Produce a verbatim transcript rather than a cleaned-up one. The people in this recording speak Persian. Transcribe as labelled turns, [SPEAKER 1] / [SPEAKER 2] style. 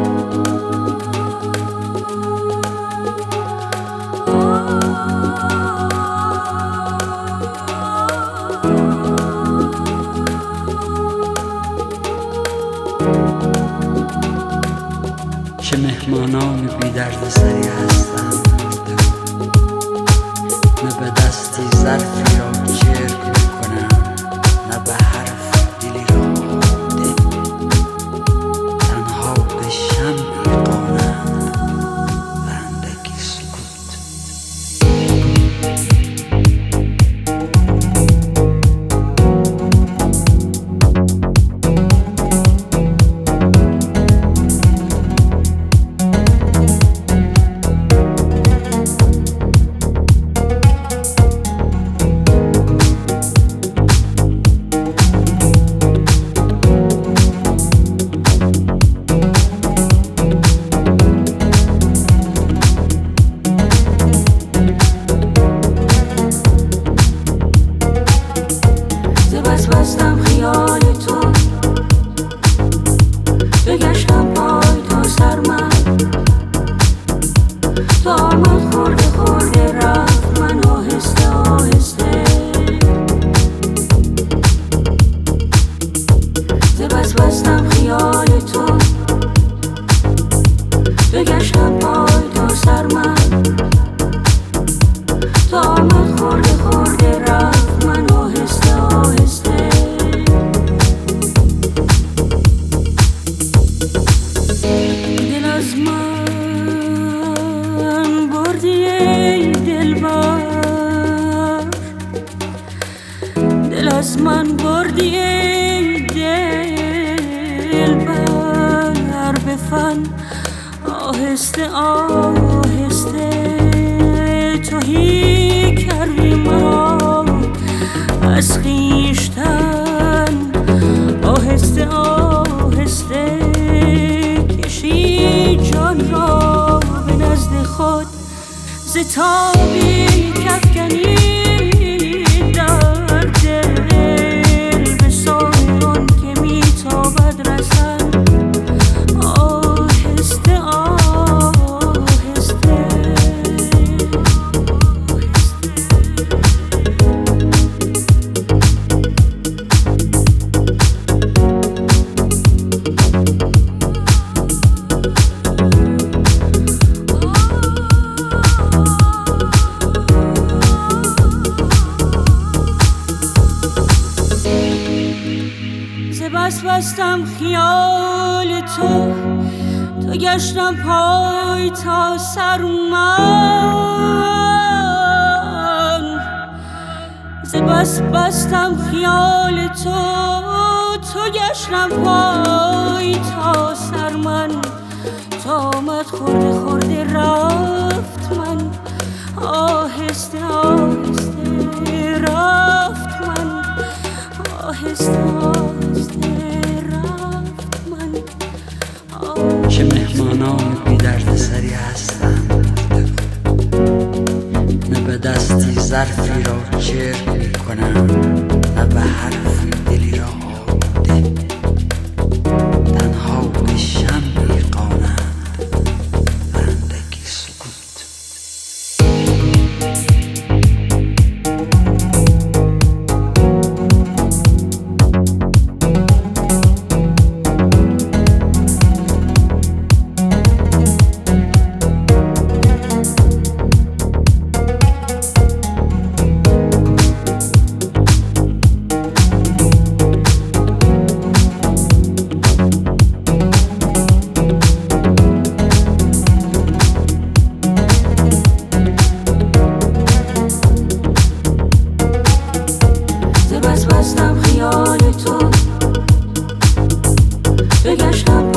[SPEAKER 1] چه مهمانان بی درد سری هستند، نه به دستی ظرفی را چرک میکنند، نه به حرف دلی را آلوده، تنها به شمعی قانند و اندکی سکوت.
[SPEAKER 2] بستم خیال تو، بگشتم پای تا سر من، تو آمد خورده خورده رفت من آهسته آهسته. ز بس بستم خیال تو، بگشتم پای تا سر من، تو آمد خورده خورده رفت من آهسته آهسته. دل از من بردی ای دلبر، دل از من بردی ای دلبر، به فن آهسته آهسته توهی کردی مرا از خویشتن، آهسته آهسته کشی جان را به نزد خود، ز تابی کافکنی در دل به سوی آن که می تابد رسن، آهسته آهسته. بس بستم خیال تو، تو گشتم پای تا سر من. ز بس بستم خیال تو، تو گشتم پای تا سر من، تا آمد خورده خورده رفت من آهسته آهسته رفت من آهسته آهسته رفت من.
[SPEAKER 1] چه مهمانان بی درد سری هستند، نه به دستی ظرفی را چرک میکنند، نه به حرفی دلی را آلوده، تنها به شمعی قانند و اندکی سکوت.
[SPEAKER 2] بس بستم خیال تو، بگشتم